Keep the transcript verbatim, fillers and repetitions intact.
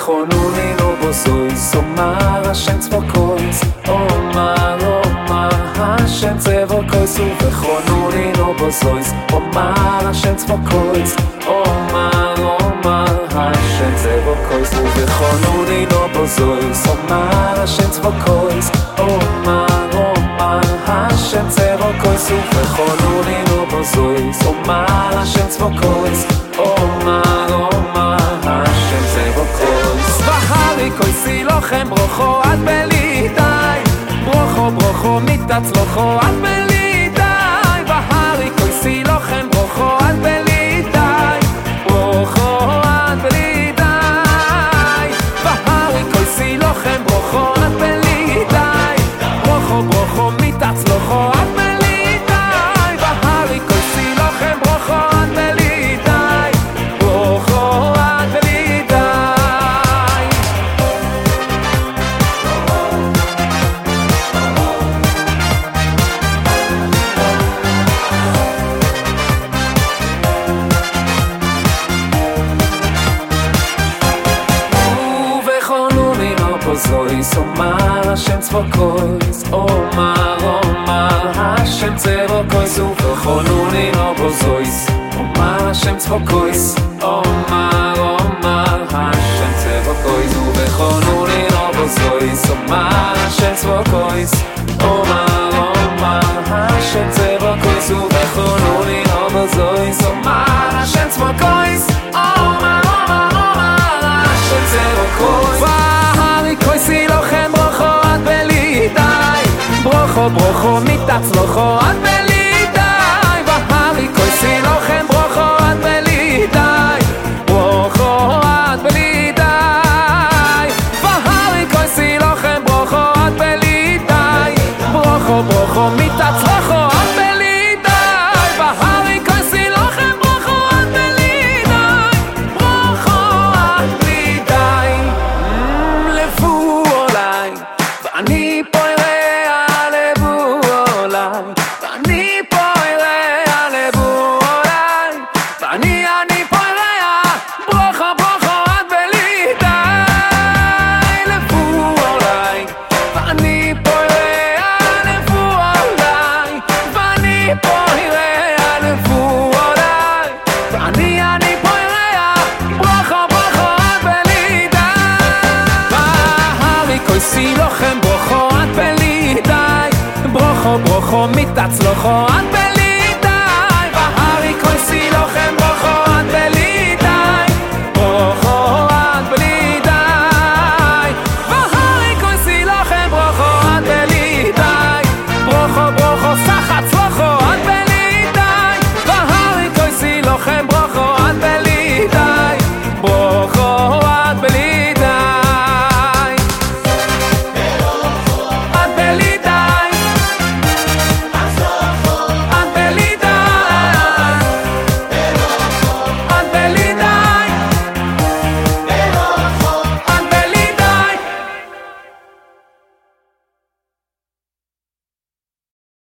וחונוני לא בוזויס, אומר השם צבוקויס, אומר, אומר השם צבוקויס, וחונוני לא בוזויס, אומר השם צבוקויס, אומר, אומר השם צבוקויס, וחונוני לא בוזויס, אומר השם צבוקויס, אומר, אומר השם צבוקויס, וחונוני לא בוזויס, אומר השם צבוקויס, אומר, אומר השם צבוקויס. בהרי קויסי לכם ברוכו עד בלידי, ברוכו ברוכו מתצלוחו עד בלידי, בהרי קויסי לכם ברוכו עד בלידי, ברוכו עד בלידי, בהרי קויסי לכם ברוכו עד בלידי, ברוכו ברוכו מתצלוחו עד בלידי, בהרי קויסי לכם ברוכו עד בלידי, ברוכו עד בלידי. בוזויס, אומר השם צבוקויס, אומר, אומר השם צבוקויס, וחונוני לא בוזויס, אומר השם צבוקויס, אומר, אומר השם צבוקויס, וחונוני לא בוזויס, אומר השם צבוקויס, אומר, אומר השם צבוקויס, וחונוני לא בוזויס, אומר השם צבוקויס, אומר, אומר, אומר השם צבוקויס. קויסי לכם ברוכו עד בלידי, ברוכו ברוכו מתצלוחו עד בלידי, בהרי קויסי לכם ברוכו עד בלידי, ברוכו עד בלידי, בהרי קויסי לכם ברוכו עד בלידי, ברוכו ברוכו מתצלוחו עד בלידי, בהרי קויסי לכם ברוכו עד בלידי, ברוכו עד בלידי. אני פה יראה לבו אולי, ואני פה יראה לבו אולי, ואני אני פה יראה ברוכו ברוכו עד בלידי, לבו אולי, ואני פה יראה לבו אולי, ואני פה יראה לבו אולי, ואני אני פה יראה ברוכו ברוכו עד בלידי, בהרי קויסי לכם ברוכו עד בלידי, ברוכו ברוכו מתצלוחו עד